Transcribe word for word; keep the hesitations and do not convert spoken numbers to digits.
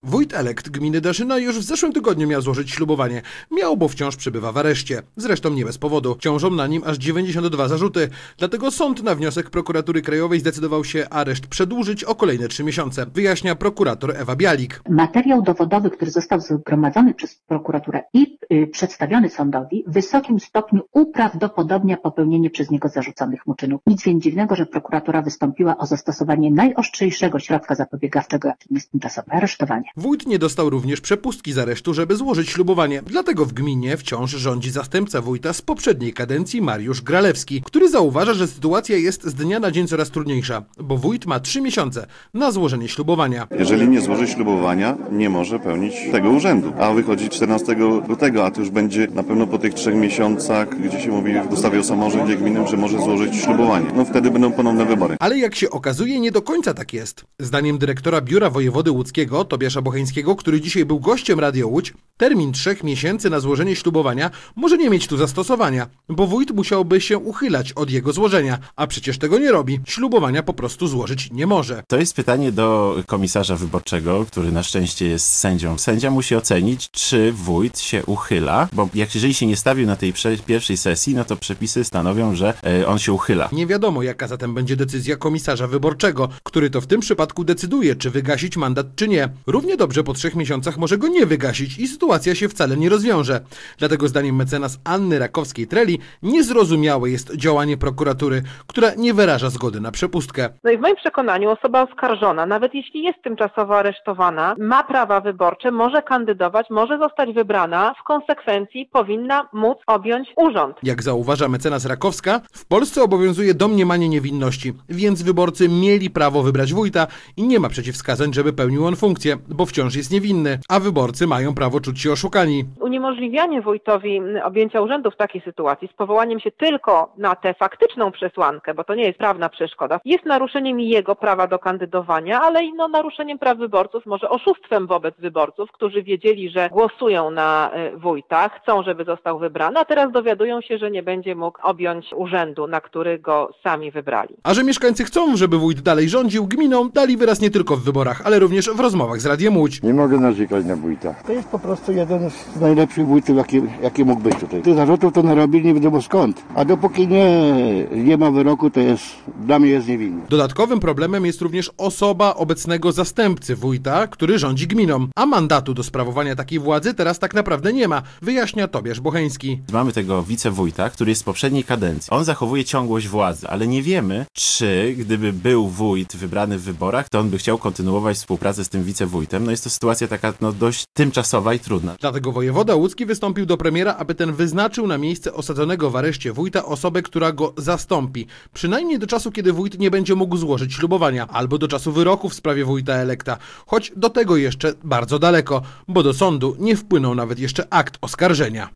Wójt elekt gminy Daszyna już w zeszłym tygodniu miał złożyć ślubowanie. Miał, bo wciąż przebywa w areszcie. Zresztą nie bez powodu. Ciążą na nim aż dziewięćdziesiąt dwa zarzuty. Dlatego sąd na wniosek prokuratury krajowej zdecydował się areszt przedłużyć o kolejne trzy miesiące. Wyjaśnia prokurator Ewa Bialik. Materiał dowodowy, który został zgromadzony przez prokuraturę i y, przedstawiony sądowi, w wysokim stopniu uprawdopodobnia popełnienie przez niego zarzuconych mu czynów. Nic więc dziwnego, że prokuratura wystąpiła o zastosowanie najostrzejszego środka zapobiegawczego, jakim jest tymczasowe aresztowanie. Wójt nie dostał również przepustki z aresztu, żeby złożyć ślubowanie. Dlatego w gminie wciąż rządzi zastępca wójta z poprzedniej kadencji Mariusz Gralewski, który zauważa, że sytuacja jest z dnia na dzień coraz trudniejsza, bo wójt ma trzy miesiące na złożenie ślubowania. Jeżeli nie złoży ślubowania, nie może pełnić tego urzędu, a wychodzi czternastego lutego, a to już będzie na pewno po tych trzech miesiącach, gdzie się mówi w ustawie o samorządzie gminnym, że może złożyć ślubowanie. No wtedy będą ponowne wybory. Ale jak się okazuje, nie do końca tak jest. Zdaniem dyrektora Biura Wojewody Łódzkiego, Tobiasza Bocheńskiego, który dzisiaj był gościem Radio Łódź, termin trzech miesięcy na złożenie ślubowania może nie mieć tu zastosowania, bo wójt musiałby się uchylać od jego złożenia, a przecież tego nie robi. Ślubowania po prostu złożyć nie może. To jest pytanie do komisarza wyborczego, który na szczęście jest sędzią. Sędzia musi ocenić, czy wójt się uchyla, bo jak jeżeli się nie stawił na tej pierwszej sesji, no to przepisy stanowią, że e, on się uchyla. Nie wiadomo, jaka zatem będzie decyzja komisarza wyborczego, który to w tym przypadku decyduje, czy wygasić mandat, czy nie. Równie dobrze po trzech miesiącach może go nie wygasić i sytuacja się wcale nie rozwiąże. Dlatego zdaniem mecenas Anny Rakowskiej-Treli niezrozumiałe jest działanie prokuratury, która nie wyraża zgody na przepustkę. No i w moim przekonaniu osoba oskarżona, nawet jeśli jest tymczasowo aresztowana, ma prawa wyborcze, może kandydować, może zostać wybrana, w konsekwencji powinna móc objąć urząd. Jak zauważa mecenas Rakowska, w Polsce obowiązuje domniemanie niewinności, więc wyborcy mieli prawo wybrać wójta i nie ma przeciwwskazań, żeby pełnił on funkcję, bo wciąż jest niewinny, a wyborcy mają prawo czuć się oszukani. Uniemożliwianie wójtowi objęcia urzędu w takiej sytuacji z powołaniem się tylko na tę faktyczną przesłankę, bo to nie jest prawna przeszkoda, jest naruszeniem jego prawa do kandydowania, ale i no, naruszeniem praw wyborców, może oszustwem wobec wyborców, którzy wiedzieli, że głosują na wójta, chcą, żeby został wybrany, a teraz dowiadują się, że nie będzie mógł objąć urzędu, na który go sami wybrali. A że mieszkańcy chcą, żeby wójt dalej rządził gminą, dali wyraz nie tylko w wyborach, ale również w rozmowach z Radiem Łódź. Nie mogę narzekać na wójta. To jest po prostu jeden z najlepszych wójtów, jaki, jaki mógł być tutaj. Tych zarzutów to narobili nie wiadomo skąd. A dopóki nie, nie ma wyroku, to jest, dla mnie jest niewinny. Dodatkowym problemem jest również osoba obecnego zastępcy wójta, który rządzi gminą. A mandatu do sprawowania takiej władzy teraz tak naprawdę nie ma, wyjaśnia Tobiasz Bocheński. Mamy tego wicewójta, który jest z poprzedniej kadencji. On zachowuje ciągłość władzy, ale nie wiemy, czy gdyby był wójt wybrany w wyborach, to on by chciał kontynuować współpracę z tym wicewójtem. No jest to sytuacja taka no, dość tymczasowa i trudna. Dlatego wojewoda łódzki wystąpił do premiera, aby ten wyznaczył na miejsce osadzonego w areszcie wójta osobę, która go zastąpi. Przynajmniej do czasu, kiedy wójt nie będzie mógł złożyć ślubowania, albo do czasu wyroku w sprawie wójta elekta. Choć do tego jeszcze bardzo daleko, bo do sądu nie wpłynął nawet jeszcze akt oskarżenia.